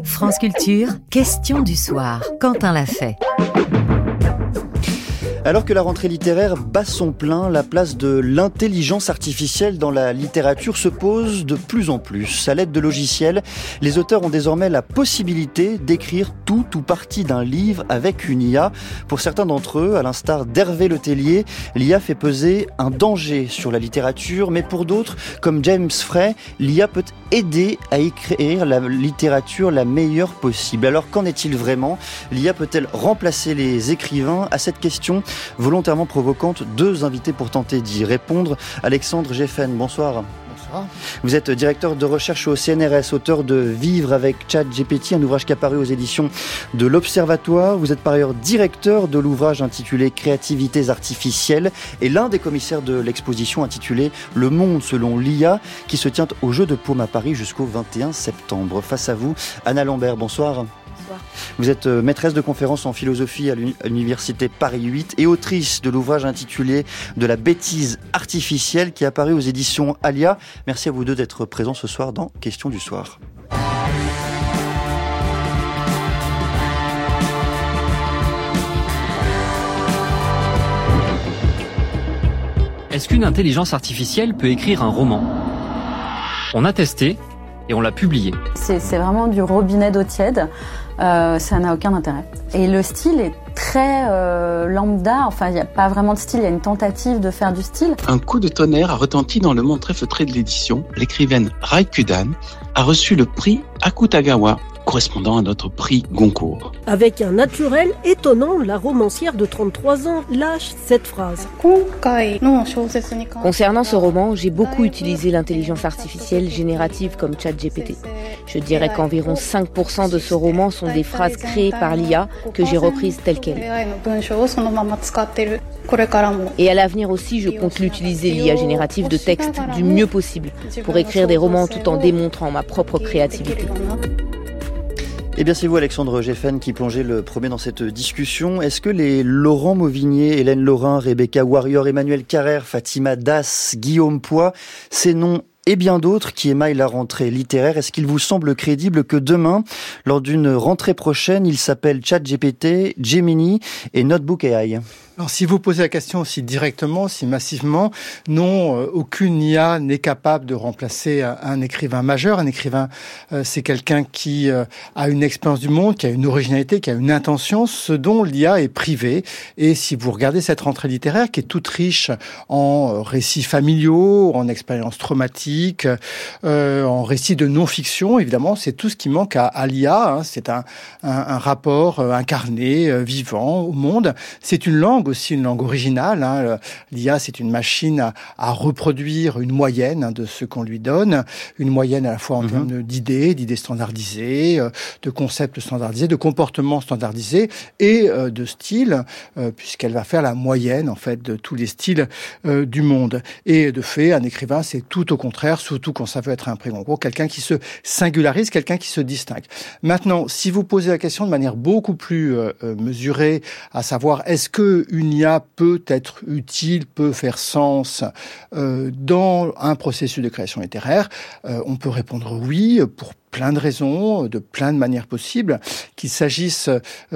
France Culture, question du soir. Quentin l'a fait. Alors que la rentrée littéraire bat son plein, la place de l'intelligence artificielle dans la littérature se pose de plus en plus. À l'aide de logiciels, les auteurs ont désormais la possibilité d'écrire tout ou partie d'un livre avec une IA. Pour certains d'entre eux, à l'instar d'Hervé Letellier, l'IA fait peser un danger sur la littérature, mais pour d'autres, comme James Frey, l'IA peut aider à écrire la littérature la meilleure possible. Alors qu'en est-il vraiment ? L'IA peut-elle remplacer les écrivains ? À cette question volontairement provocante, deux invités pour tenter d'y répondre. Alexandre Geffen, bonsoir. Bonsoir. Vous êtes directeur de recherche au CNRS, auteur de Vivre avec ChatGPT, un ouvrage qui est apparu aux éditions de l'Observatoire. Vous êtes par ailleurs directeur de l'ouvrage intitulé Créativités artificielles et l'un des commissaires de l'exposition intitulée Le monde selon l'IA qui se tient au Jeu de Paume à Paris jusqu'au 21 septembre. Face à vous, Anna Lambert, bonsoir. Vous êtes maîtresse de conférences en philosophie à l'université Paris 8 et autrice de l'ouvrage intitulé De la bêtise artificielle qui est apparu aux éditions Alia. Merci à vous deux d'être présents ce soir dans Question du soir. Est-ce qu'une intelligence artificielle peut écrire un roman ? On a testé et on l'a publié. C'est vraiment du robinet d'eau tiède. Ça n'a aucun intérêt. Et le style est très lambda, enfin il n'y a pas vraiment de style, il y a une tentative de faire du style. Un coup de tonnerre a retenti dans le monde très feutré de l'édition. L'écrivaine Raikudan a reçu le prix Akutagawa, correspondant à notre prix Goncourt. Avec un naturel étonnant, la romancière de 33 ans lâche cette phrase. Concernant ce roman, j'ai beaucoup utilisé l'intelligence artificielle générative comme ChatGPT. Je dirais qu'environ 5% de ce roman sont des phrases créées par l'IA que j'ai reprises telles quelles. Et à l'avenir aussi, je compte l'utiliser, l'IA générative de texte, du mieux possible, pour écrire des romans tout en démontrant ma propre créativité. Eh bien, c'est vous, Alexandre Geffen, qui plongez le premier dans cette discussion. Est-ce que les Laurent Mauvigné, Hélène Laurin, Rebecca Warrior, Emmanuel Carrère, Fatima Das, Guillaume Poix, ces noms et bien d'autres qui émaillent la rentrée littéraire, est-ce qu'il vous semble crédible que demain, lors d'une rentrée prochaine, il s'appelle ChatGPT, Gemini et Notebook AI ? Alors, si vous posez la question aussi directement, si massivement, non, aucune IA n'est capable de remplacer un écrivain majeur. Un écrivain, c'est quelqu'un qui a une expérience du monde, qui a une originalité, qui a une intention, ce dont l'IA est privée. Et si vous regardez cette rentrée littéraire, qui est toute riche en récits familiaux, en expériences traumatiques, en récits de non-fiction, évidemment, c'est tout ce qui manque à l'IA. Hein. C'est un rapport incarné, vivant au monde. C'est une langue aussi, une langue originale. Hein. L'IA, c'est une machine à reproduire une moyenne de ce qu'on lui donne, une moyenne à la fois en termes d'idées standardisées, de concepts standardisés, de comportements standardisés et de styles, puisqu'elle va faire la moyenne en fait de tous les styles du monde. Et de fait, un écrivain, c'est tout au contraire, surtout quand ça veut être un prix Goncourt, quelqu'un qui se singularise, quelqu'un qui se distingue. Maintenant, si vous posez la question de manière beaucoup plus mesurée, à savoir est-ce que une IA peut être utile, peut faire sens dans un processus de création littéraire, on peut répondre oui, pour plein de raisons, de plein de manières possibles, qu'il s'agisse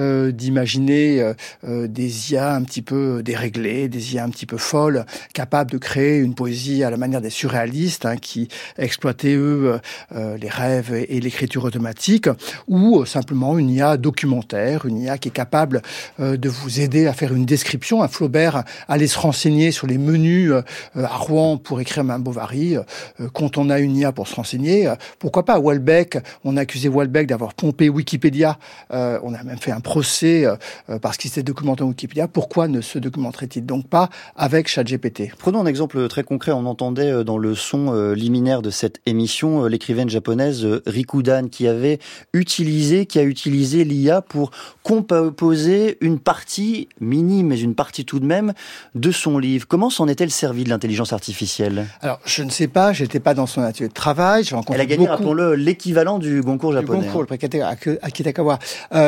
d'imaginer des IA un petit peu déréglées, des IA un petit peu folles, capables de créer une poésie à la manière des surréalistes, hein, qui exploitaient, eux, les rêves et l'écriture automatique, ou simplement une IA documentaire, une IA qui est capable de vous aider à faire une description. Un Flaubert allait se renseigner sur les menus à Rouen pour écrire Madame Bovary. Quand on a une IA pour se renseigner, pourquoi pas Houellebecq? On a accusé Houellebecq d'avoir pompé Wikipédia. On a même fait un procès parce qu'il s'était documenté en Wikipédia. Pourquoi ne se documenterait-il donc pas avec ChatGPT ? Prenons un exemple très concret. On entendait dans le son liminaire de cette émission l'écrivaine japonaise Rikudan qui a utilisé l'IA pour composer une partie minime, mais une partie tout de même, de son livre. Comment s'en est-elle servie de l'intelligence artificielle ? Alors, je ne sais pas, j'étais pas dans son atelier de travail. Elle a gagné, rappelons-le, l'équivalent l'équivalent du Goncourt japonais. Du Goncourt, le prix Akitagawa.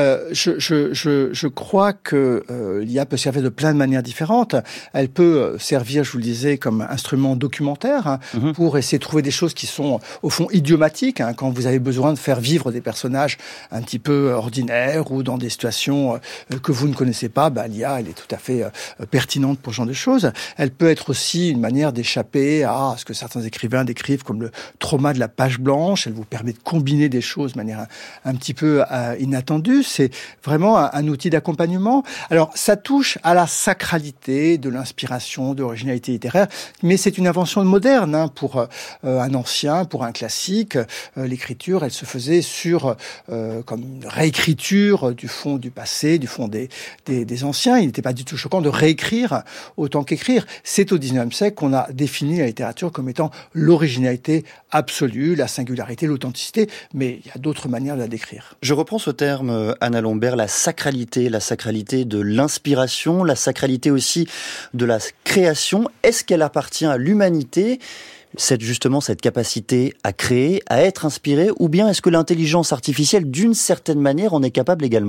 Je crois que l'IA peut servir de plein de manières différentes. Elle peut servir, je vous le disais, comme instrument documentaire pour essayer de trouver des choses qui sont au fond idiomatiques. Quand vous avez besoin de faire vivre des personnages un petit peu ordinaires ou dans des situations que vous ne connaissez pas, l'IA, elle est tout à fait pertinente pour ce genre de choses. Elle peut être aussi une manière d'échapper à ce que certains écrivains décrivent comme le trauma de la page blanche. Elle vous permet de combiner des choses de manière un petit peu inattendue. C'est vraiment un outil d'accompagnement. Alors, ça touche à la sacralité de l'inspiration, de l'originalité littéraire, mais c'est une invention moderne pour un ancien, pour un classique. L'écriture, elle se faisait sur comme une réécriture du fond du passé, du fond des anciens. Il n'était pas du tout choquant de réécrire autant qu'écrire. C'est au XIXe siècle qu'on a défini la littérature comme étant l'originalité absolue, la singularité, l'authenticité, mais il y a d'autres manières de la décrire. Je reprends ce terme, Anna Lombert, la sacralité de l'inspiration, la sacralité aussi de la création. Est-ce qu'elle appartient à l'humanité, cette capacité à créer, à être inspiré, ou bien est-ce que l'intelligence artificielle, d'une certaine manière, en est capable également ?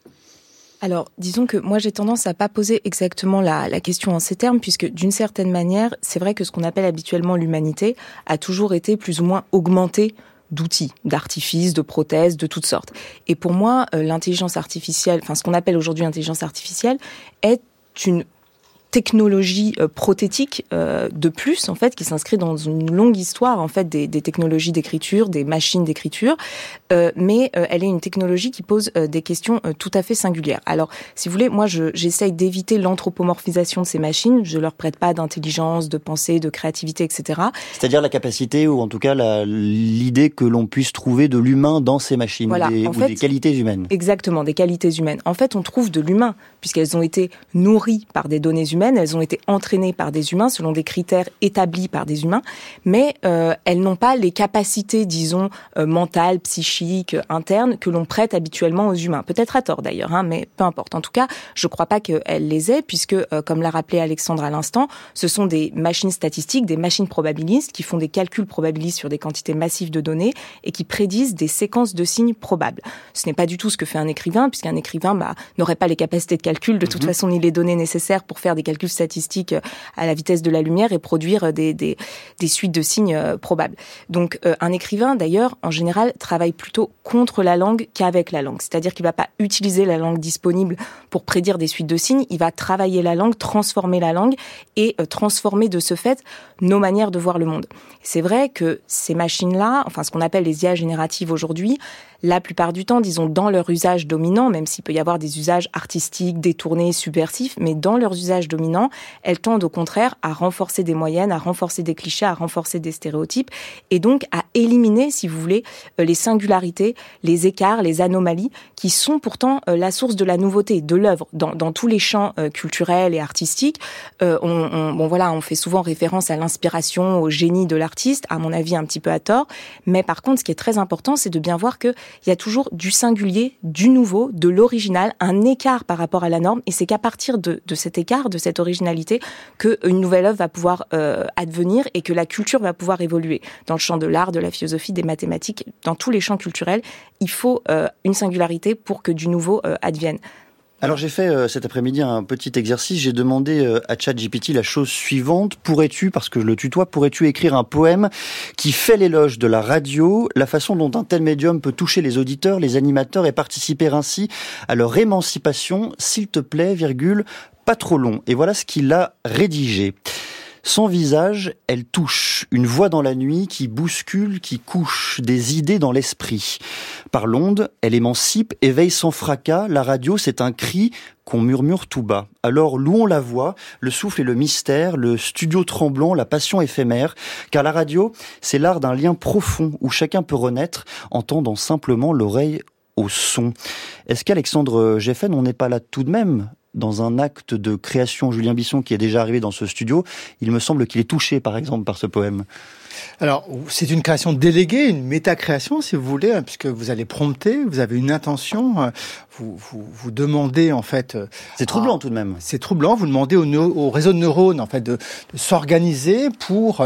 Alors, disons que moi, j'ai tendance à pas poser exactement la question en ces termes, puisque d'une certaine manière, c'est vrai que ce qu'on appelle habituellement l'humanité a toujours été plus ou moins augmentée d'outils, d'artifices, de prothèses, de toutes sortes. Et pour moi, l'intelligence artificielle, ce qu'on appelle aujourd'hui l'intelligence artificielle, est une technologie prothétique de plus, en fait, qui s'inscrit dans une longue histoire, en fait, des technologies d'écriture, des machines d'écriture, mais elle est une technologie qui pose des questions tout à fait singulières. Alors, si vous voulez, moi, j'essaye d'éviter l'anthropomorphisation de ces machines. Je leur prête pas d'intelligence, de pensée, de créativité, etc. C'est-à-dire la capacité, ou en tout cas l'idée que l'on puisse trouver de l'humain dans ces machines, voilà, ou des qualités humaines. Exactement, des qualités humaines. En fait, on trouve de l'humain, puisqu'elles ont été nourries par des données humaines, elles ont été entraînées par des humains selon des critères établis par des humains, mais elles n'ont pas les capacités, disons, mentales, psychiques, internes que l'on prête habituellement aux humains. Peut-être à tort d'ailleurs, mais peu importe. En tout cas, je ne crois pas qu'elles les aient, puisque, comme l'a rappelé Alexandre à l'instant, ce sont des machines statistiques, des machines probabilistes qui font des calculs probabilistes sur des quantités massives de données et qui prédisent des séquences de signes probables. Ce n'est pas du tout ce que fait un écrivain, puisqu'un écrivain n'aurait pas les capacités de calcul, de toute façon, ni les données nécessaires pour faire des calculs statistiques à la vitesse de la lumière et produire des suites de signes probables. Donc, un écrivain, d'ailleurs, en général, travaille plutôt contre la langue qu'avec la langue. C'est-à-dire qu'il va pas utiliser la langue disponible pour prédire des suites de signes, il va travailler la langue, transformer la langue et transformer de ce fait nos manières de voir le monde. C'est vrai que ces machines-là, ce qu'on appelle les IA génératives aujourd'hui, la plupart du temps, disons, dans leur usage dominant, même s'il peut y avoir des usages artistiques, détournés, subversifs, mais dans leurs usages dominants, elles tendent au contraire à renforcer des moyennes, à renforcer des clichés, à renforcer des stéréotypes, et donc à éliminer, si vous voulez, les singularités, les écarts, les anomalies, qui sont pourtant la source de la nouveauté, de l'œuvre, dans tous les champs culturels et artistiques. On fait souvent référence à l'inspiration, au génie de l'artiste, à mon avis un petit peu à tort, mais par contre, ce qui est très important, c'est de bien voir que il y a toujours du singulier, du nouveau, de l'original, un écart par rapport à la norme, et c'est qu'à partir de cet écart, de cette originalité, qu'une nouvelle œuvre va pouvoir advenir et que la culture va pouvoir évoluer. Dans le champ de l'art, de la philosophie, des mathématiques, dans tous les champs culturels, il faut une singularité pour que du nouveau advienne. Alors j'ai fait cet après-midi un petit exercice, j'ai demandé à ChatGPT la chose suivante: pourrais-tu, parce que je le tutoie, pourrais-tu écrire un poème qui fait l'éloge de la radio, la façon dont un tel médium peut toucher les auditeurs, les animateurs et participer ainsi à leur émancipation, s'il te plaît, pas trop long. Et voilà ce qu'il a rédigé. Sans visage, elle touche, une voix dans la nuit qui bouscule, qui couche, des idées dans l'esprit. Par l'onde, elle émancipe, éveille sans fracas, la radio c'est un cri qu'on murmure tout bas. Alors louons la voix, le souffle et le mystère, le studio tremblant, la passion éphémère, car la radio c'est l'art d'un lien profond où chacun peut renaître en tendant simplement l'oreille au son. Est-ce qu'Alexandre Geffen, on n'est pas là tout de même dans un acte de création? Julien Bisson, qui est déjà arrivé dans ce studio, il me semble qu'il est touché, par exemple, par ce poème. Alors, c'est une création déléguée, une métacréation, si vous voulez, puisque vous allez prompter, vous avez une intention, vous demandez en fait. C'est troublant tout de même. C'est troublant. Vous demandez au réseau de neurones en fait de s'organiser pour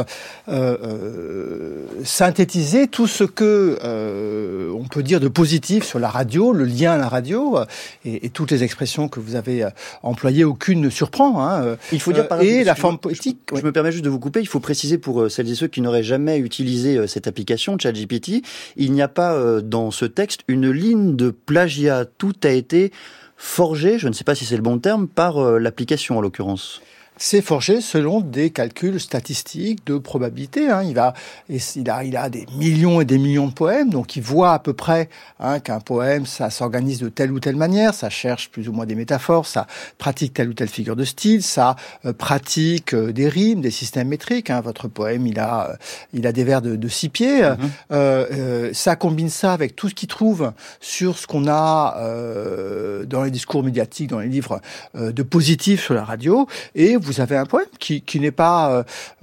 synthétiser tout ce que on peut dire de positif sur la radio, le lien à la radio et toutes les expressions que vous avez employées, aucune ne surprend. Il faut dire par et la forme poétique. Je me permets juste de vous couper. Il faut préciser pour celles et ceux qui n'auraient jamais utilisé cette application ChatGPT, il n'y a pas dans ce texte une ligne de plagiat. Tout a été forgé, je ne sais pas si c'est le bon terme, par l'application en l'occurrence. C'est forgé selon des calculs statistiques de probabilité. Il a des millions et des millions de poèmes, donc il voit à peu près qu'un poème, ça s'organise de telle ou telle manière, ça cherche plus ou moins des métaphores, ça pratique telle ou telle figure de style, ça pratique des rimes, des systèmes métriques. Votre poème, il a des vers de 6 pieds. Ça combine ça avec tout ce qu'il trouve sur ce qu'on a dans les discours médiatiques, dans les livres de positif sur la radio, et vous avez un poème qui n'est pas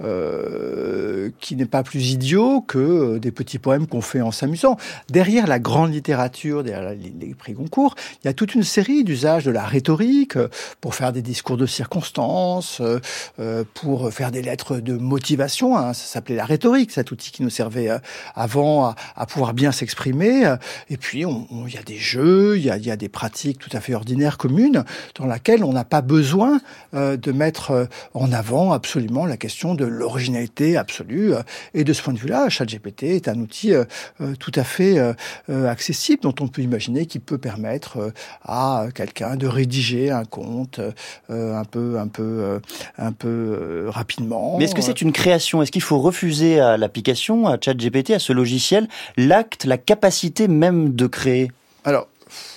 plus idiot que des petits poèmes qu'on fait en s'amusant. Derrière la grande littérature, derrière les prix Goncourt, il y a toute une série d'usages de la rhétorique pour faire des discours de circonstance, pour faire des lettres de motivation. Ça s'appelait la rhétorique, cet outil qui nous servait avant à pouvoir bien s'exprimer. Et puis il y a des jeux, il y a des pratiques tout à fait ordinaires, communes, dans lesquelles on n'a pas besoin de mettre en avant absolument la question de l'originalité absolue. Et de ce point de vue-là, ChatGPT est un outil tout à fait accessible, dont on peut imaginer qu'il peut permettre à quelqu'un de rédiger un conte un peu rapidement. Mais est-ce que c'est une création ? Est-ce qu'il faut refuser à l'application, à ChatGPT, à ce logiciel, l'acte, la capacité même de créer ? Alors,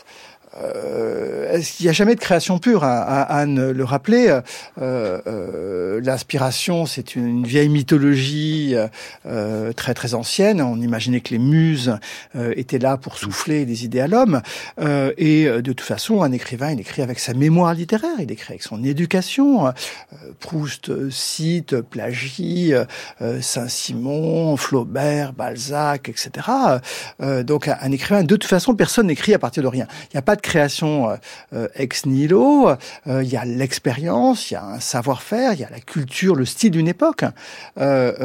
il n'y a jamais de création pure, Anne le rappelait. L'inspiration, c'est une vieille mythologie très très ancienne. On imaginait que les muses étaient là pour souffler des idées à l'homme. Et de toute façon, un écrivain, il écrit avec sa mémoire littéraire, il écrit avec son éducation. Proust cite, plagie Saint-Simon, Flaubert, Balzac, etc. Donc un écrivain, de toute façon, personne n'écrit à partir de rien. Il n'y a pas de création ex nihilo, il y a l'expérience, il y a un savoir-faire, il y a la culture, le style d'une époque. Et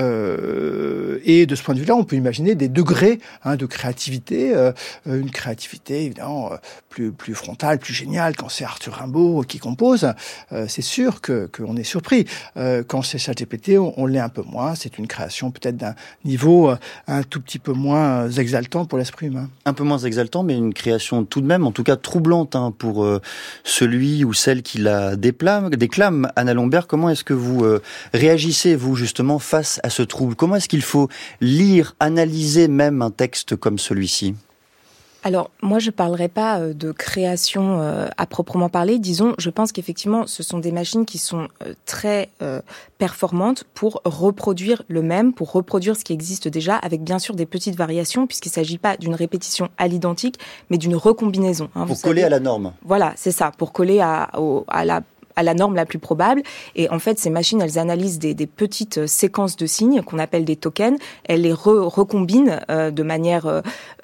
de ce point de vue-là, on peut imaginer des degrés de créativité, une créativité évidemment plus frontale, plus géniale. Quand c'est Arthur Rimbaud qui compose, c'est sûr qu'on est surpris. Quand c'est ChatGPT, on l'est un peu moins. C'est une création peut-être d'un niveau un tout petit peu moins exaltant pour l'esprit humain. Un peu moins exaltant, mais une création tout de même, en tout cas troublante pour celui ou celle qui la déclame. Anna Lombert, comment est-ce que vous réagissez, vous, justement, face à ce trouble ? Comment est-ce qu'il faut lire, analyser même un texte comme celui-ci ? Alors, moi, je parlerai pas de création à proprement parler. Disons, je pense qu'effectivement, ce sont des machines qui sont très performantes pour reproduire le même, pour reproduire ce qui existe déjà, avec bien sûr des petites variations, puisqu'il ne s'agit pas d'une répétition à l'identique, mais d'une recombinaison. Pour coller à la norme. Voilà, c'est ça, pour coller à la norme la plus probable. Et en fait, ces machines, elles analysent des petites séquences de signes qu'on appelle des tokens. Elles les recombinent de manière,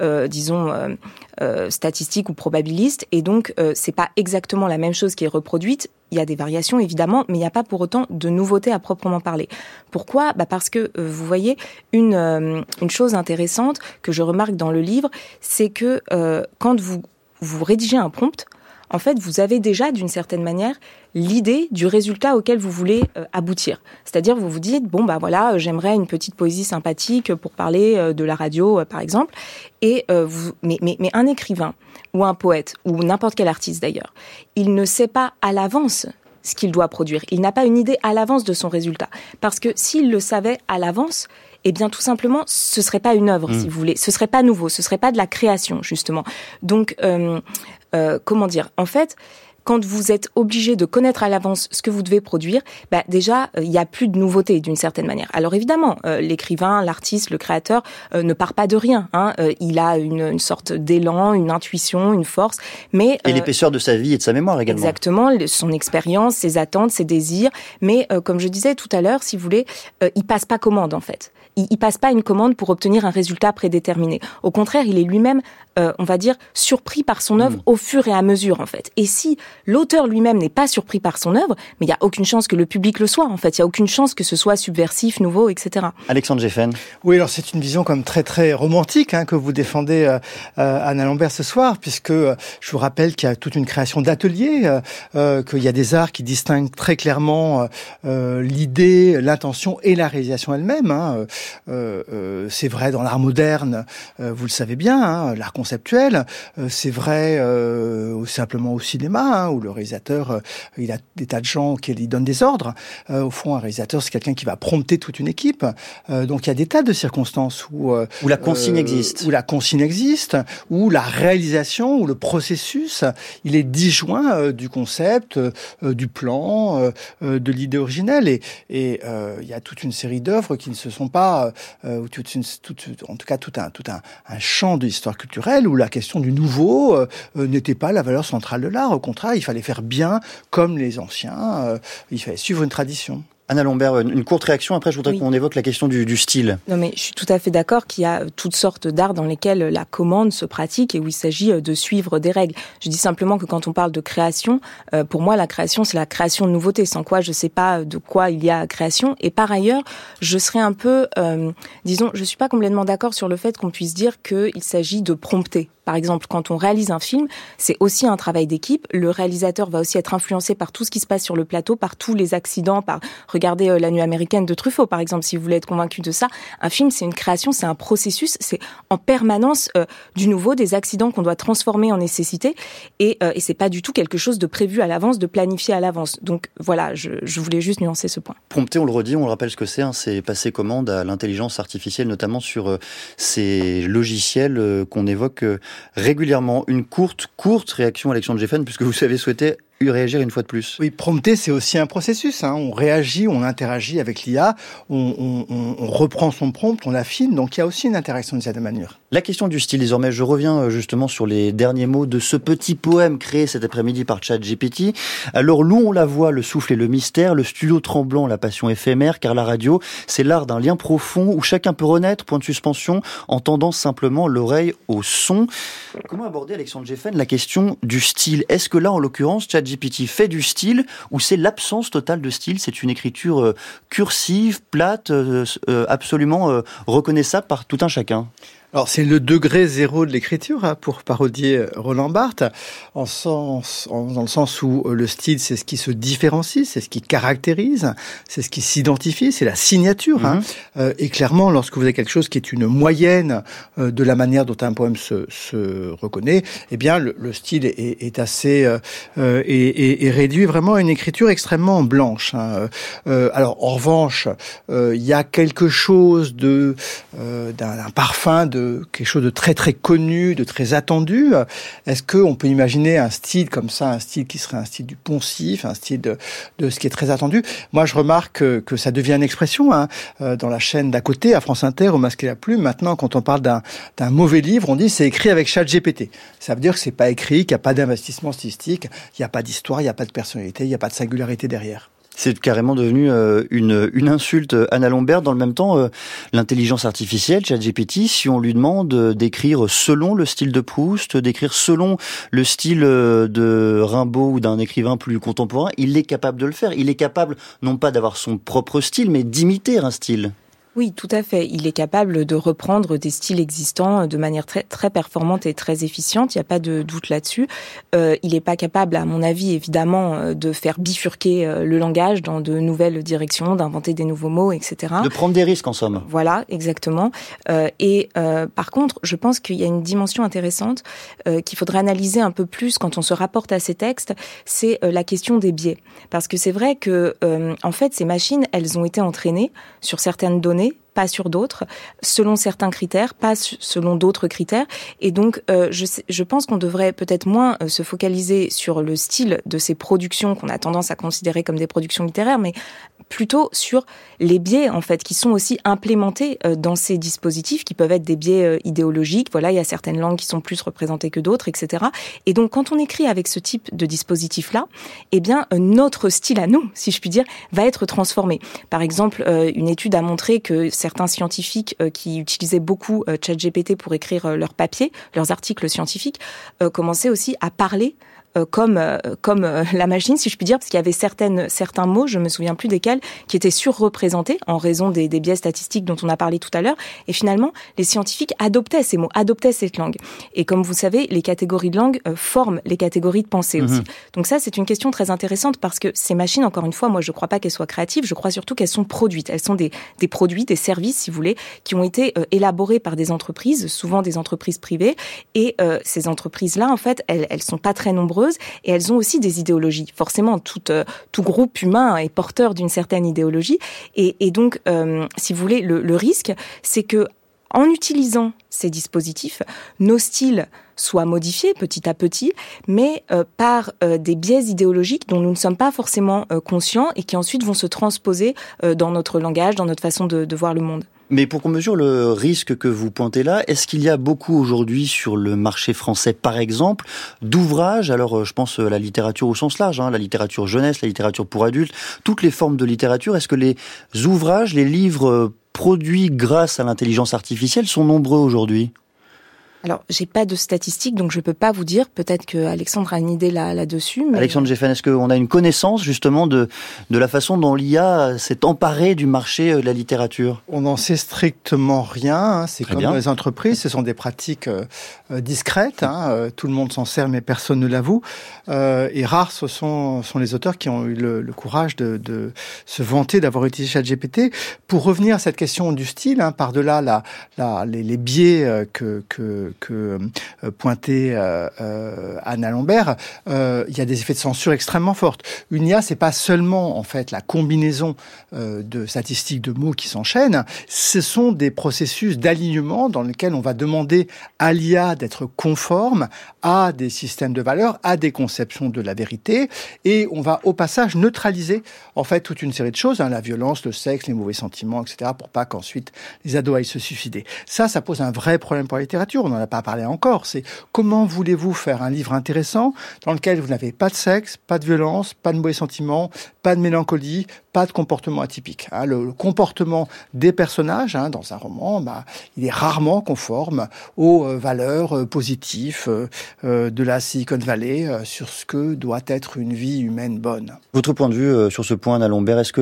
statistique ou probabiliste. Et donc, c'est pas exactement la même chose qui est reproduite. Il y a des variations, évidemment, mais il n'y a pas pour autant de nouveautés à proprement parler. Pourquoi ? Parce que, vous voyez, une chose intéressante que je remarque dans le livre, c'est que quand vous rédigez un prompt, en fait, vous avez déjà, d'une certaine manière, l'idée du résultat auquel vous voulez aboutir. C'est-à-dire, vous vous dites, j'aimerais une petite poésie sympathique pour parler de la radio, par exemple. Et mais un écrivain ou un poète ou n'importe quel artiste d'ailleurs, il ne sait pas à l'avance ce qu'il doit produire. Il n'a pas une idée à l'avance de son résultat. Parce que s'il le savait à l'avance, eh bien, tout simplement, ce serait pas une œuvre, si vous voulez. Ce serait pas nouveau, ce serait pas de la création, justement. Donc, comment dire ? En fait, quand vous êtes obligé de connaître à l'avance ce que vous devez produire, déjà, il y a plus de nouveauté d'une certaine manière. Alors évidemment, l'écrivain, l'artiste, le créateur ne part pas de rien. Il a une sorte d'élan, une intuition, une force. Mais et l'épaisseur de sa vie et de sa mémoire également. Exactement, son expérience, ses attentes, ses désirs. Mais comme je disais tout à l'heure, si vous voulez, il passe pas commande en fait. il passe pas une commande pour obtenir un résultat prédéterminé. Au contraire, il est lui-même, on va dire, surpris par son œuvre au fur et à mesure, en fait. Et si l'auteur lui-même n'est pas surpris par son œuvre, mais il y a aucune chance que le public le soit, en fait. Il y a aucune chance que ce soit subversif, nouveau, etc. Alexandre Geffen. Oui, alors c'est une vision comme très très romantique que vous défendez, Anna Lambert, ce soir, puisque je vous rappelle qu'il y a toute une création d'ateliers, qu'il y a des arts qui distinguent très clairement l'idée, l'intention et la réalisation elle-même. C'est vrai dans l'art moderne, vous le savez bien, l'art conceptuel. C'est vrai simplement au cinéma, où le réalisateur, il a des tas de gens qui lui donnent des ordres. Au fond, un réalisateur, c'est quelqu'un qui va prompter toute une équipe. Donc il y a des tas de circonstances où la consigne existe. Où la consigne existe, où la réalisation, où le processus, il est disjoint du concept, du plan, de l'idée originelle. Et il y a toute une série d'œuvres qui ne se sont pas, en tout cas tout un champ de l'histoire culturelle où la question du nouveau n'était pas la valeur centrale de l'art. Au contraire, il fallait faire bien comme les anciens, il fallait suivre une tradition. Anna Lambert, une courte réaction, après je voudrais qu'on évoque la question du style. Non mais je suis tout à fait d'accord qu'il y a toutes sortes d'arts dans lesquels la commande se pratique et où il s'agit de suivre des règles. Je dis simplement que quand on parle de création, pour moi la création c'est la création de nouveautés, sans quoi je sais pas de quoi il y a création. Et par ailleurs, je serais un peu, je suis pas complètement d'accord sur le fait qu'on puisse dire qu'il s'agit de prompter. Par exemple, quand on réalise un film, c'est aussi un travail d'équipe. Le réalisateur va aussi être influencé par tout ce qui se passe sur le plateau, par tous les accidents, regardez La Nuit américaine de Truffaut, par exemple, si vous voulez être convaincu de ça. Un film, c'est une création, c'est un processus, c'est en permanence du nouveau, des accidents qu'on doit transformer en nécessité, et c'est pas du tout quelque chose de prévu à l'avance, de planifié à l'avance. Donc voilà, je voulais juste nuancer ce point. Prompter, on le redit, on le rappelle ce que c'est passer commande à l'intelligence artificielle, notamment sur ces logiciels qu'on évoque régulièrement. Une courte réaction, Alexandre Geffen, puisque vous avez souhaité réagir une fois de plus. Oui, prompter, c'est aussi un processus. On réagit, on interagit avec l'IA, on reprend son prompt, on l'affine. Donc il y a aussi une interaction de cette manière. La question du style, désormais, je reviens justement sur les derniers mots de ce petit poème créé cet après-midi par ChatGPT. Alors, l'où on la voit, le souffle et le mystère, le studio tremblant, la passion éphémère, car la radio, c'est l'art d'un lien profond où chacun peut renaître, point de suspension, en tendant simplement l'oreille au son. Comment aborder, Alexandre Geffen, la question du style ? Est-ce que là, en l'occurrence, ChatGPT fait du style ou c'est l'absence totale de style ? C'est une écriture cursive, plate, absolument reconnaissable par tout un chacun. Alors c'est le degré zéro de l'écriture, pour parodier Roland Barthes, dans le sens où le style c'est ce qui se différencie, c'est ce qui caractérise, c'est ce qui s'identifie, c'est la signature. Et clairement, lorsque vous avez quelque chose qui est une moyenne de la manière dont un poème se reconnaît, eh bien le style est assez est réduit vraiment à une écriture extrêmement blanche. Alors en revanche, il y a quelque chose d'un parfum de quelque chose de très très connu, de très attendu. Est-ce qu'on peut imaginer un style comme ça, un style qui serait un style du poncif, un style de ce qui est très attendu ? Moi, je remarque que ça devient une expression dans la chaîne d'à côté, à France Inter, au Masque et la Plume. Maintenant, quand on parle d'un mauvais livre, on dit c'est écrit avec ChatGPT. Ça veut dire que c'est pas écrit, qu'il n'y a pas d'investissement stylistique, il n'y a pas d'histoire, il n'y a pas de personnalité, il n'y a pas de singularité derrière. C'est carrément devenu une insulte, Anna Lambert. Dans le même temps, l'intelligence artificielle, ChatGPT, si on lui demande d'écrire selon le style de Proust, d'écrire selon le style de Rimbaud ou d'un écrivain plus contemporain, il est capable de le faire. Il est capable, non pas d'avoir son propre style, mais d'imiter un style. Oui, tout à fait. Il est capable de reprendre des styles existants de manière très, très performante et très efficiente. Il n'y a pas de doute là-dessus. Il n'est pas capable, à mon avis, évidemment, de faire bifurquer le langage dans de nouvelles directions, d'inventer des nouveaux mots, etc. De prendre des risques, en somme. Voilà, exactement. Par contre, je pense qu'il y a une dimension intéressante qu'il faudrait analyser un peu plus quand on se rapporte à ces textes, c'est la question des biais. Parce que c'est vrai que, en fait, ces machines, elles ont été entraînées sur certaines données, pas sur d'autres, selon certains critères, pas selon d'autres critères. Et donc, je pense qu'on devrait peut-être moins se focaliser sur le style de ces productions qu'on a tendance à considérer comme des productions littéraires, mais plutôt sur les biais en fait qui sont aussi implémentés dans ces dispositifs, qui peuvent être des biais idéologiques. Voilà, il y a certaines langues qui sont plus représentées que d'autres, etc. Et donc, quand on écrit avec ce type de dispositif-là, eh bien, notre style à nous, si je puis dire, va être transformé. Par exemple, une étude a montré que certains scientifiques qui utilisaient beaucoup ChatGPT pour écrire leurs papiers, leurs articles scientifiques, commençaient aussi à parler comme la machine, si je puis dire, parce qu'il y avait certains mots, je me souviens plus desquels, qui étaient surreprésentés en raison des biais statistiques dont on a parlé tout à l'heure. Et finalement, les scientifiques adoptaient ces mots, adoptaient cette langue. Et comme vous savez, les catégories de langue forment les catégories de pensée aussi. Donc ça, c'est une question très intéressante parce que ces machines, encore une fois, moi, je crois pas qu'elles soient créatives, je crois surtout qu'elles sont produites. Elles sont des produits, des services, si vous voulez, qui ont été élaborés par des entreprises, souvent des entreprises privées. Et ces entreprises-là, en fait, elles sont pas très nombreuses. Et elles ont aussi des idéologies. Forcément, tout groupe humain est porteur d'une certaine idéologie. Et donc, si vous voulez, le risque, c'est que en utilisant ces dispositifs, nos styles soient modifiés petit à petit, mais par des biais idéologiques dont nous ne sommes pas forcément conscients et qui ensuite vont se transposer dans notre langage, dans notre façon de voir le monde. Mais pour qu'on mesure le risque que vous pointez là, est-ce qu'il y a beaucoup aujourd'hui sur le marché français, par exemple, d'ouvrages, alors je pense à la littérature au sens large, la littérature jeunesse, la littérature pour adultes, toutes les formes de littérature, est-ce que les ouvrages, les livres produits grâce à l'intelligence artificielle sont nombreux aujourd'hui ? Alors, j'ai pas de statistiques, donc je peux pas vous dire. Peut-être que Alexandre a une idée là-dessus. Mais... Alexandre Geffen, est-ce qu'on a une connaissance justement de la façon dont l'IA s'est emparée du marché de la littérature ? On n'en sait strictement rien. C'est très comme dans les entreprises, ce sont des pratiques discrètes. Tout le monde s'en sert, mais personne ne l'avoue. Et rares ce sont les auteurs qui ont eu le courage de se vanter d'avoir utilisé ChatGPT. Pour revenir à cette question du style, par-delà les biais que pointait Anna Lambert, il y a des effets de censure extrêmement forts. Une IA, c'est pas seulement en fait la combinaison de statistiques de mots qui s'enchaînent, ce sont des processus d'alignement dans lesquels on va demander à l'IA d'être conforme à des systèmes de valeurs, à des conceptions de la vérité, et on va au passage neutraliser en fait toute une série de choses, la violence, le sexe, les mauvais sentiments, etc., pour pas qu'ensuite les ados aillent se suicider. Ça pose un vrai problème pour la littérature. On n'en a pas parlé encore. C'est comment voulez-vous faire un livre intéressant dans lequel vous n'avez pas de sexe, pas de violence, pas de mauvais sentiments, pas de mélancolie, pas de comportement atypique. Le comportement des personnages dans un roman, il est rarement conforme aux valeurs positives de la Silicon Valley sur ce que doit être une vie humaine bonne. Votre point de vue sur ce point, Anna Lambert, est-ce que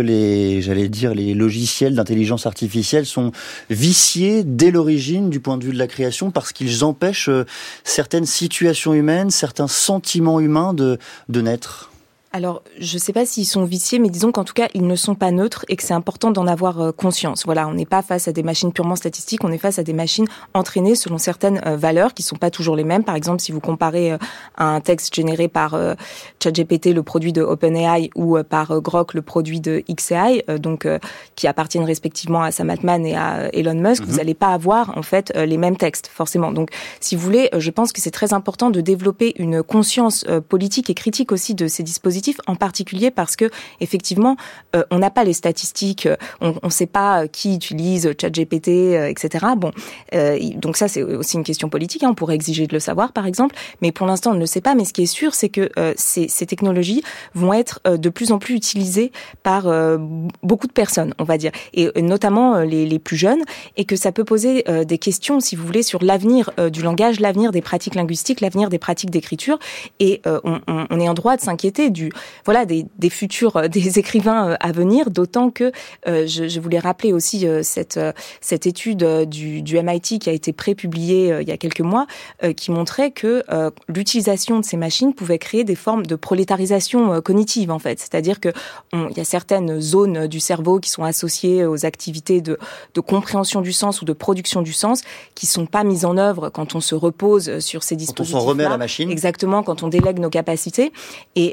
les logiciels d'intelligence artificielle sont viciés dès l'origine du point de vue de la création parce qu'ils empêchent certaines situations humaines, certains sentiments humains de naître ? Alors, je ne sais pas s'ils sont viciés, mais disons qu'en tout cas, ils ne sont pas neutres et que c'est important d'en avoir conscience. Voilà, on n'est pas face à des machines purement statistiques, on est face à des machines entraînées selon certaines valeurs qui ne sont pas toujours les mêmes. Par exemple, si vous comparez un texte généré par ChatGPT, le produit de OpenAI, ou par Grok, le produit de xAI, qui appartiennent respectivement à Sam Altman et à Elon Musk, vous n'allez pas avoir en fait les mêmes textes, forcément. Donc, si vous voulez, je pense que c'est très important de développer une conscience politique et critique aussi de ces dispositifs, en particulier parce que effectivement on n'a pas les statistiques, on ne sait pas qui utilise ChatGPT, etc. Donc ça c'est aussi une question politique, on pourrait exiger de le savoir par exemple, mais pour l'instant on ne le sait pas. Mais ce qui est sûr, c'est que ces technologies vont être de plus en plus utilisées par beaucoup de personnes, on va dire, et notamment les plus jeunes, et que ça peut poser des questions, si vous voulez, sur l'avenir du langage, l'avenir des pratiques linguistiques, l'avenir des pratiques d'écriture, et on est en droit de s'inquiéter des futurs des écrivains à venir, d'autant que je voulais rappeler aussi cette étude du MIT qui a été prépubliée il y a quelques mois, qui montrait que l'utilisation de ces machines pouvait créer des formes de prolétarisation cognitive en fait, c'est-à-dire que il y a certaines zones du cerveau qui sont associées aux activités de compréhension du sens ou de production du sens qui sont pas mises en œuvre quand on se repose sur ces dispositifs-là. Quand on s'en remet à la machine. Exactement, quand on délègue nos capacités, et malheureusement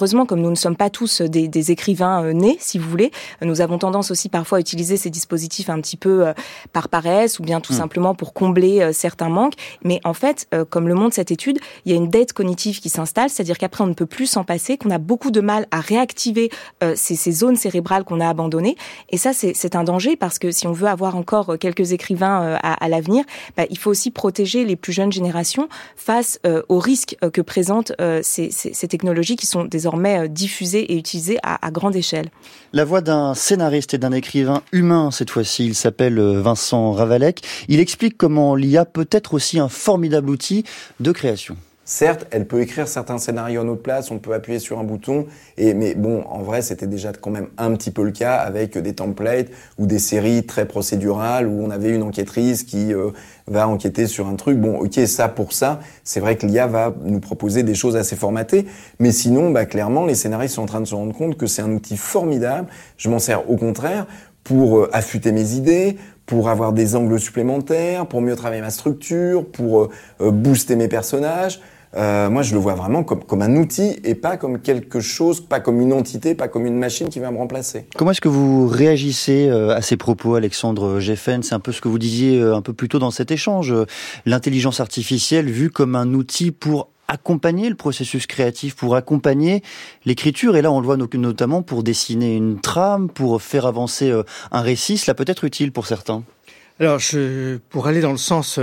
malheureusement, comme nous ne sommes pas tous des écrivains nés, si vous voulez, nous avons tendance aussi parfois à utiliser ces dispositifs un petit peu par paresse ou bien tout simplement pour combler certains manques. Mais en fait, comme le montre cette étude, il y a une dette cognitive qui s'installe, c'est-à-dire qu'après on ne peut plus s'en passer, qu'on a beaucoup de mal à réactiver ces zones cérébrales qu'on a abandonnées. Et ça, c'est un danger parce que si on veut avoir encore quelques écrivains à l'avenir, il faut aussi protéger les plus jeunes générations face aux risques que présentent ces technologies qui sont désormais diffusées et utilisées à grande échelle. La voix d'un scénariste et d'un écrivain humain cette fois-ci, il s'appelle Vincent Ravalec. Il explique comment l'IA peut être aussi un formidable outil de création. Certes, elle peut écrire certains scénarios à notre place, on peut appuyer sur un bouton, mais bon, en vrai, c'était déjà quand même un petit peu le cas avec des templates ou des séries très procédurales où on avait une enquêtrice qui va enquêter sur un truc. Bon, ok, ça pour ça, c'est vrai que l'IA va nous proposer des choses assez formatées, mais sinon, clairement, les scénaristes sont en train de se rendre compte que c'est un outil formidable. Je m'en sers au contraire pour affûter mes idées, pour avoir des angles supplémentaires, pour mieux travailler ma structure, pour booster mes personnages. Moi, je le vois vraiment comme un outil et pas comme quelque chose, pas comme une entité, pas comme une machine qui va me remplacer. Comment est-ce que vous réagissez à ces propos, Alexandre Geffen ? C'est un peu ce que vous disiez un peu plus tôt dans cet échange. L'intelligence artificielle vue comme un outil pour accompagner le processus créatif, pour accompagner l'écriture. Et là, on le voit notamment pour dessiner une trame, pour faire avancer un récit. Cela peut être utile pour certains. Alors, pour aller dans le sens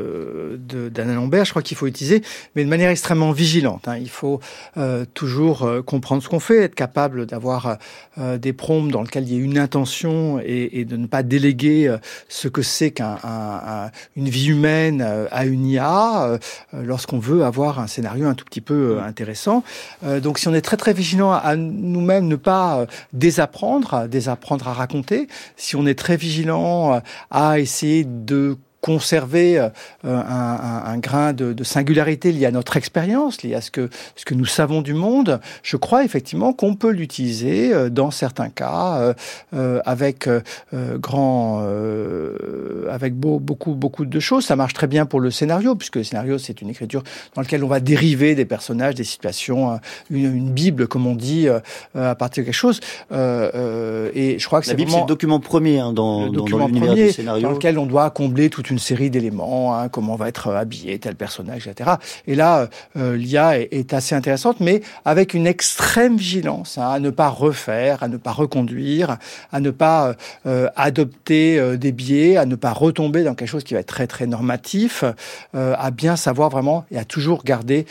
d'Anna Lambert, je crois qu'il faut utiliser, mais de manière extrêmement vigilante. Il faut toujours comprendre ce qu'on fait, être capable d'avoir des prompts dans lesquels il y a une intention et de ne pas déléguer ce que c'est qu'une vie humaine à une IA lorsqu'on veut avoir un scénario un tout petit peu intéressant. Donc, si on est très très vigilant à nous-mêmes, ne pas désapprendre à raconter, si on est très vigilant à essayer de conserver un grain de singularité lié à notre expérience, lié à ce que nous savons du monde, je crois effectivement qu'on peut l'utiliser dans certains cas avec beaucoup de choses. Ça marche très bien pour le scénario, puisque le scénario c'est une écriture dans laquelle on va dériver des personnages, des situations, une bible comme on dit à partir de quelque chose. Et je crois que la Bible, c'est le document premier dans l'univers du scénario, dans lequel on doit combler toute une série d'éléments, comment va être habillé tel personnage, etc. Et là, l'IA est assez intéressante, mais avec une extrême vigilance, à ne pas refaire, à ne pas reconduire, à ne pas adopter des biais, à ne pas retomber dans quelque chose qui va être très très normatif, à bien savoir vraiment et à toujours garder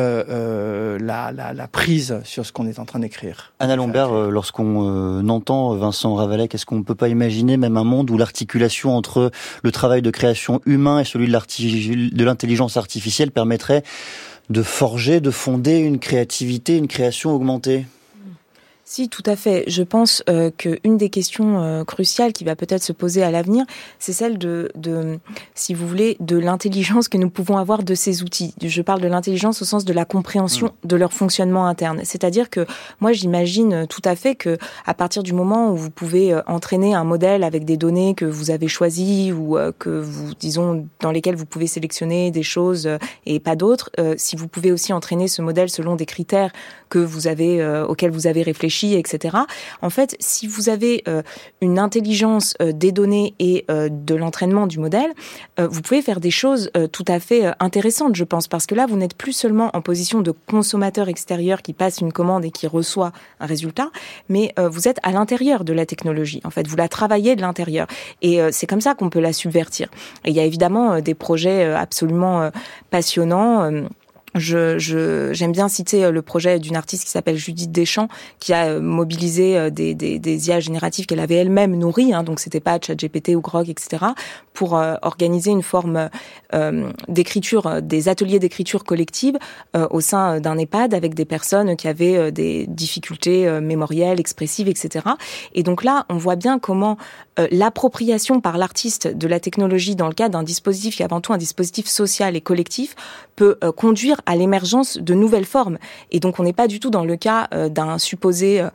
la prise sur ce qu'on est en train d'écrire. Anna Lambert, lorsqu'on entend Vincent Ravalec, est-ce qu'on ne peut pas imaginer même un monde où l'articulation entre le travail de création humain et celui de l'intelligence artificielle permettrait de forger, de fonder une créativité, une création augmentée ? Si, tout à fait. Je pense qu'une des questions cruciales qui va peut-être se poser à l'avenir, c'est celle de, si vous voulez, de l'intelligence que nous pouvons avoir de ces outils. Je parle de l'intelligence au sens de la compréhension de leur fonctionnement interne. C'est-à-dire que moi, j'imagine tout à fait que à partir du moment où vous pouvez entraîner un modèle avec des données que vous avez choisies ou que vous, disons, dans lesquelles vous pouvez sélectionner des choses et pas d'autres, si vous pouvez aussi entraîner ce modèle selon des critères que vous avez, auxquels vous avez réfléchi, etc. En fait, si vous avez une intelligence des données et de l'entraînement du modèle, vous pouvez faire des choses tout à fait intéressantes, je pense, parce que là, vous n'êtes plus seulement en position de consommateur extérieur qui passe une commande et qui reçoit un résultat, mais vous êtes à l'intérieur de la technologie. En fait, vous la travaillez de l'intérieur. Et c'est comme ça qu'on peut la subvertir. Et il y a évidemment des projets absolument passionnants. J'aime bien citer le projet d'une artiste qui s'appelle Judith Deschamps, qui a mobilisé des IA génératives qu'elle avait elle-même nourries, donc c'était pas ChatGPT ou Grok, etc., pour organiser une forme d'écriture, des ateliers d'écriture collective au sein d'un EHPAD avec des personnes qui avaient des difficultés mémorielles, expressives, etc. Et donc là, on voit bien comment l'appropriation par l'artiste de la technologie dans le cadre d'un dispositif qui est avant tout un dispositif social et collectif peut conduire à l'émergence de nouvelles formes. Et donc, on n'est pas du tout dans le cas d'un supposé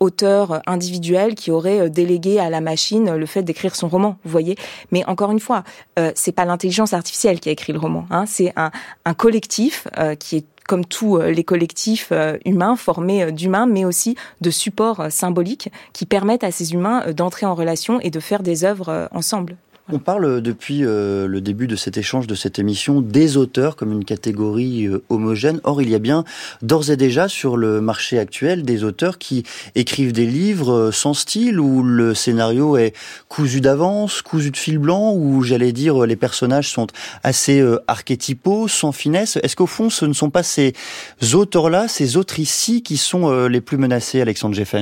auteur individuel qui aurait délégué à la machine le fait d'écrire son roman, vous voyez. Mais encore une fois, c'est pas l'intelligence artificielle qui a écrit le roman, hein, c'est un collectif qui est comme tous les collectifs humains, formés d'humains, mais aussi de supports symboliques qui permettent à ces humains d'entrer en relation et de faire des œuvres ensemble. On parle depuis le début de cet échange, de cette émission, des auteurs comme une catégorie homogène. Or, il y a bien d'ores et déjà sur le marché actuel des auteurs qui écrivent des livres sans style, où le scénario est cousu d'avance, cousu de fil blanc, où, j'allais dire, les personnages sont assez archétypaux, sans finesse. Est-ce qu'au fond, ce ne sont pas ces auteurs-là, ces autrices-ci qui sont les plus menacés, Alexandre Geffen ?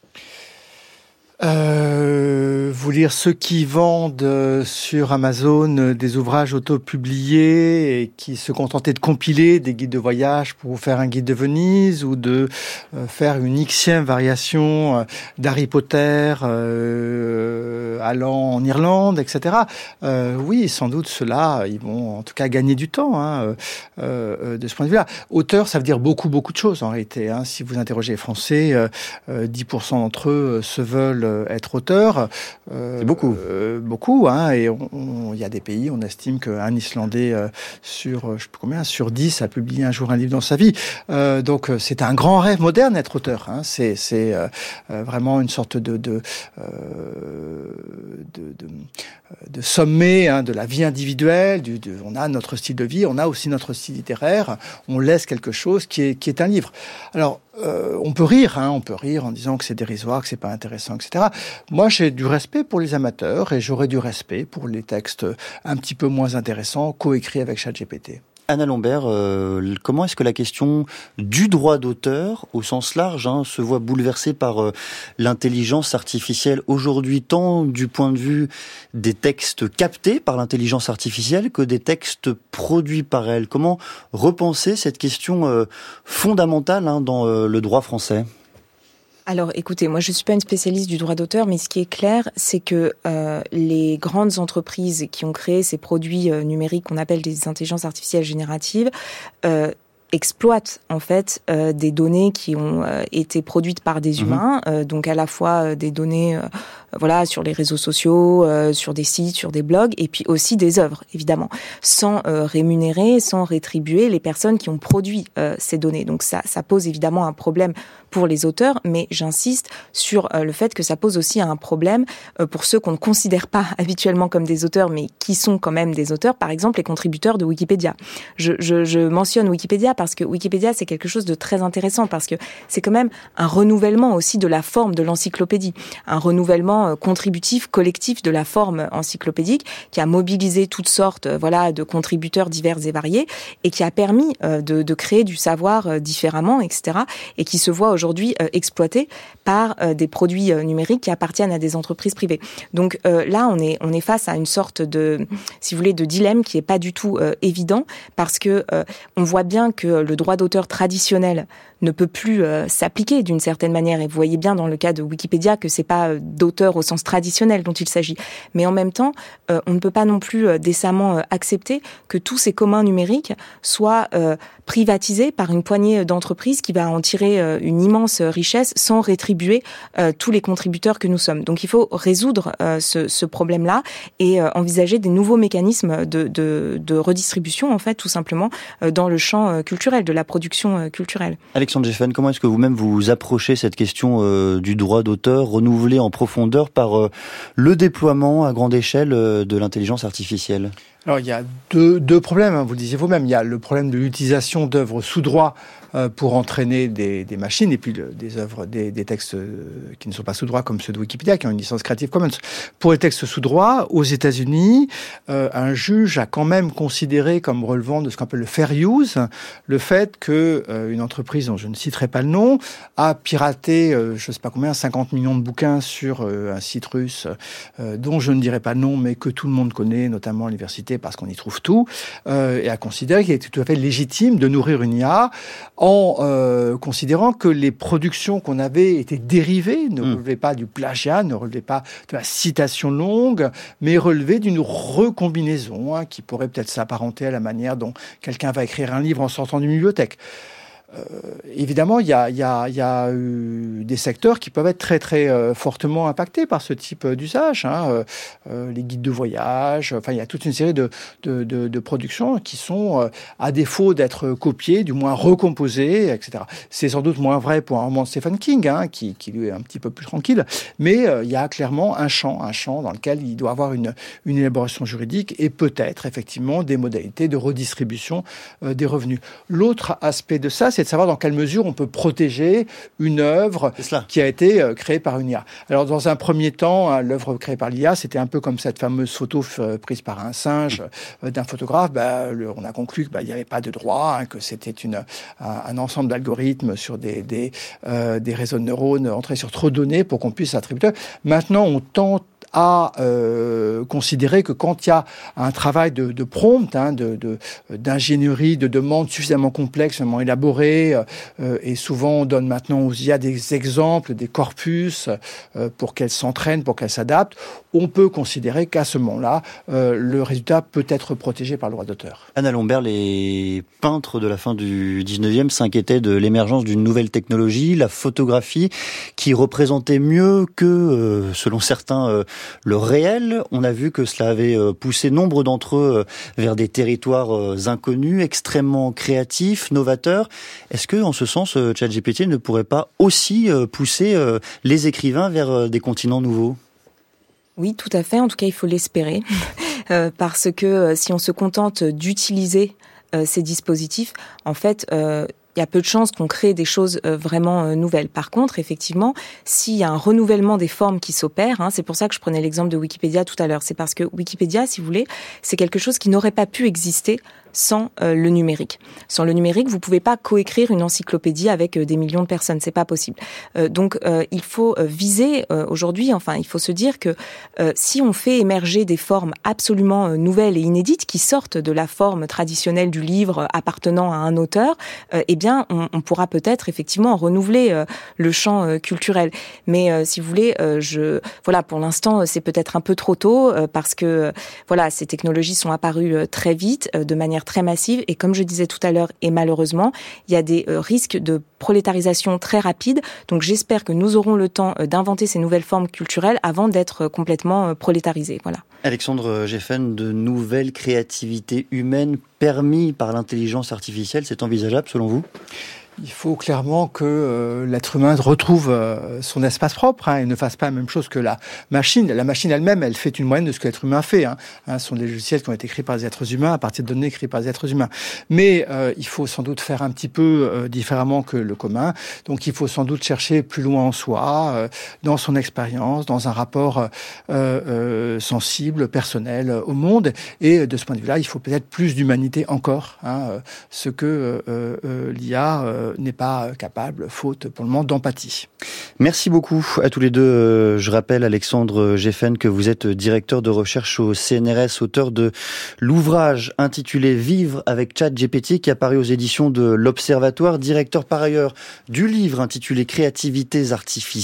Vous lire ceux qui vendent sur Amazon des ouvrages auto-publiés et qui se contentaient de compiler des guides de voyage pour faire un guide de Venise, ou de faire une Xème variation d'Harry Potter allant en Irlande, etc. Oui, sans doute ceux-là, ils vont en tout cas gagner du temps de ce point de vue-là. Auteur, ça veut dire beaucoup de choses en réalité. Si vous interrogez les Français, 10% d'entre eux se veulent être auteurs. C'est beaucoup. Beaucoup, et il y a des pays, on estime qu'un Islandais sur 10 a publié un jour un livre dans sa vie. Donc c'est un grand rêve moderne être auteur. C'est vraiment une sorte de sommet de la vie individuelle. On a notre style de vie, on a aussi notre style littéraire. On laisse quelque chose qui est un livre. Alors on peut rire en disant que c'est dérisoire, que c'est pas intéressant, etc. Moi, j'ai du respect pour les amateurs et j'aurais du respect pour les textes un petit peu moins intéressants coécrits avec ChatGPT. Anna Lambert, comment est-ce que la question du droit d'auteur, au sens large, se voit bouleversée par l'intelligence artificielle aujourd'hui, tant du point de vue des textes captés par l'intelligence artificielle que des textes produits par elle? Comment repenser cette question fondamentale dans le droit français? Alors, écoutez, moi, je suis pas une spécialiste du droit d'auteur, mais ce qui est clair, c'est que les grandes entreprises qui ont créé ces produits numériques qu'on appelle des intelligences artificielles génératives exploitent en fait des données qui ont été produites par des humains, donc à la fois des données sur les réseaux sociaux, sur des sites, sur des blogs, et puis aussi des œuvres, évidemment, sans rémunérer, sans rétribuer les personnes qui ont produit ces données. Donc ça pose évidemment un problème pour les auteurs, mais j'insiste sur le fait que ça pose aussi un problème pour ceux qu'on ne considère pas habituellement comme des auteurs, mais qui sont quand même des auteurs, par exemple les contributeurs de Wikipédia. Je mentionne Wikipédia parce que Wikipédia, c'est quelque chose de très intéressant, parce que c'est quand même un renouvellement aussi de la forme de l'encyclopédie, un renouvellement contributif, collectif de la forme encyclopédique, qui a mobilisé toutes sortes de contributeurs divers et variés, et qui a permis de créer du savoir différemment, etc., et qui se voit aujourd'hui exploité par des produits numériques qui appartiennent à des entreprises privées. Donc là, on est face à une sorte de, si vous voulez, de dilemme qui est pas du tout évident, parce que on voit bien que le droit d'auteur traditionnel ne peut plus s'appliquer d'une certaine manière. Et vous voyez bien dans le cas de Wikipédia que c'est pas d'auteur au sens traditionnel dont il s'agit. Mais en même temps, on ne peut pas non plus décemment accepter que tous ces communs numériques soient privatisés par une poignée d'entreprises qui va en tirer une immense richesse sans rétribuer tous les contributeurs que nous sommes. Donc il faut résoudre ce problème-là et envisager des nouveaux mécanismes de redistribution, en fait, tout simplement, dans le champ culturel, de la production culturelle. Alexandre Geffen, comment est-ce que vous-même vous approchez cette question du droit d'auteur renouvelé en profondeur par le déploiement à grande échelle de l'intelligence artificielle ? Alors il y a deux problèmes, vous le disiez vous-même. Il y a le problème de l'utilisation d'œuvres sous droit pour entraîner des machines, et puis des œuvres, des textes qui ne sont pas sous droit, comme ceux de Wikipédia, qui ont une licence Creative Commons. Pour les textes sous droit, aux États-Unis, un juge a quand même considéré comme relevant de ce qu'on appelle le fair use, le fait que une entreprise, dont je ne citerai pas le nom, a piraté, je ne sais pas combien, 50 millions de bouquins sur un site russe, dont je ne dirai pas le nom, mais que tout le monde connaît, notamment à l'université, parce qu'on y trouve tout, et a considéré qu'il était tout à fait légitime de nourrir une IA en considérant que les productions qu'on avait étaient dérivées, ne relevaient pas du plagiat, ne relevaient pas de la citation longue, mais relevaient d'une recombinaison qui pourrait peut-être s'apparenter à la manière dont quelqu'un va écrire un livre en sortant d'une bibliothèque. évidemment, il y a eu des secteurs qui peuvent être très très fortement impactés par ce type d'usage. Les guides de voyage, il y a toute une série de productions qui sont, à défaut d'être copiées, du moins recomposées, etc. C'est sans doute moins vrai pour un roman de Stephen King, qui lui est un petit peu plus tranquille, mais il y a clairement un champ dans lequel il doit avoir une élaboration juridique et peut-être effectivement des modalités de redistribution des revenus. L'autre aspect de ça, c'est de savoir dans quelle mesure on peut protéger une œuvre qui a été créée par une IA. Alors dans un premier temps, l'œuvre créée par l'IA, c'était un peu comme cette fameuse photo prise par un singe d'un photographe. On a conclu qu'il n'y avait pas de droit, que c'était un ensemble d'algorithmes sur des réseaux de neurones entrés sur trop de données pour qu'on puisse attribuer. Maintenant, on tente à considérer que quand il y a un travail de prompt, d'ingénierie, de demande suffisamment complexe, suffisamment élaboré, et souvent on donne maintenant aux IA des exemples, des corpus, pour qu'elles s'entraînent, pour qu'elles s'adaptent, on peut considérer qu'à ce moment-là, le résultat peut être protégé par le droit d'auteur. Anna Lombert, les peintres de la fin du 19e s'inquiétaient de l'émergence d'une nouvelle technologie, la photographie, qui représentait mieux que, selon certains, le réel. On a vu que cela avait poussé nombre d'entre eux vers des territoires inconnus, extrêmement créatifs, novateurs. Est-ce que, en ce sens, ChatGPT ne pourrait pas aussi pousser les écrivains vers des continents nouveaux ? Oui, tout à fait. En tout cas, il faut l'espérer. Parce que si on se contente d'utiliser ces dispositifs, en fait, il y a peu de chances qu'on crée des choses vraiment nouvelles. Par contre, effectivement, s'il y a un renouvellement des formes qui s'opère, c'est pour ça que je prenais l'exemple de Wikipédia tout à l'heure, c'est parce que Wikipédia, si vous voulez, c'est quelque chose qui n'aurait pas pu exister sans le numérique. Sans le numérique, vous pouvez pas coécrire une encyclopédie avec des millions de personnes, c'est pas possible. Donc il faut viser aujourd'hui, il faut se dire que si on fait émerger des formes absolument nouvelles et inédites qui sortent de la forme traditionnelle du livre appartenant à un auteur, on pourra peut-être effectivement renouveler le champ culturel. Mais si vous voulez, pour l'instant, c'est peut-être un peu trop tôt parce que ces technologies sont apparues très vite, de manière très massive, et comme je disais tout à l'heure, et malheureusement, il y a des risques de prolétarisation très rapides. Donc j'espère que nous aurons le temps d'inventer ces nouvelles formes culturelles avant d'être complètement prolétarisés. Voilà. Alexandre Geffen, de nouvelles créativités humaines permises par l'intelligence artificielle, c'est envisageable selon vous ? Il faut clairement que l'être humain retrouve son espace propre et ne fasse pas la même chose que la machine. La machine elle-même, elle fait une moyenne de ce que l'être humain fait. Ce sont des logiciels qui ont été écrits par des êtres humains à partir de données écrites par des êtres humains. Mais il faut sans doute faire un petit peu différemment que le commun. Donc il faut sans doute chercher plus loin en soi, dans son expérience, dans un rapport sensible, personnel au monde. Et de ce point de vue-là, il faut peut-être plus d'humanité encore, ce que l'IA n'est pas capable, faute pour le moment d'empathie. Merci beaucoup à tous les deux. Je rappelle, Alexandre Geffen, que vous êtes directeur de recherche au CNRS, auteur de l'ouvrage intitulé « Vivre avec ChatGPT » qui est apparu aux éditions de l'Observatoire, directeur par ailleurs du livre intitulé « Créativités artificielles »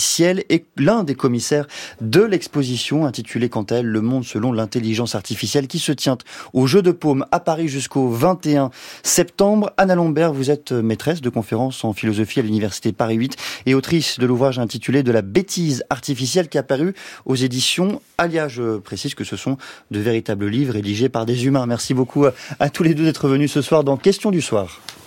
et l'un des commissaires de l'exposition intitulée quant à elle « Le monde selon l'intelligence artificielle » qui se tient au Jeu de Paume à Paris jusqu'au 21 septembre. Anna Lombert, vous êtes maîtresse de conférence en philosophie à l'université Paris 8 et autrice de l'ouvrage intitulé « De la bêtise artificielle » qui est apparu aux éditions Alia. Je précise que ce sont de véritables livres rédigés par des humains. Merci beaucoup à tous les deux d'être venus ce soir dans Question du soir.